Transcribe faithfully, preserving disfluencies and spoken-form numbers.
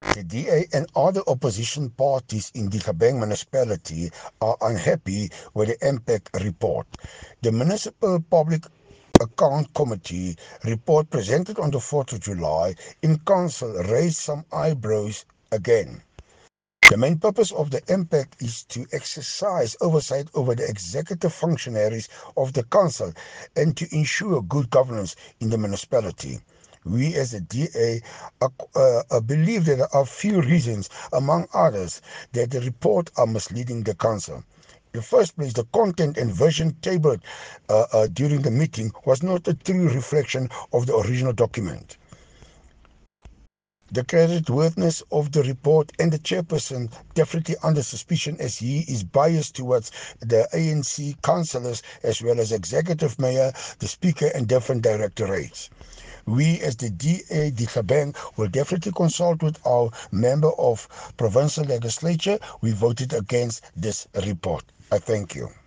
The D A and other opposition parties in the Gauteng municipality are unhappy with the impact report. The Municipal Public Account Committee report presented on the fourth of July in council raised some eyebrows again. The main purpose of the impact is to exercise oversight over the executive functionaries of the council and to ensure good governance in the municipality. We as the D A uh, uh, believe that there are few reasons, among others, that the report are misleading the council. In the first place, the content and version tabled uh, uh, during the meeting was not a true reflection of the original document. The creditworthiness of the report and the chairperson definitely under suspicion as he is biased towards the A N C councillors as well as executive mayor, the speaker, and different directorates. We as the D A, the Gauteng, will definitely consult with our member of provincial legislature. We voted against this report. I thank you.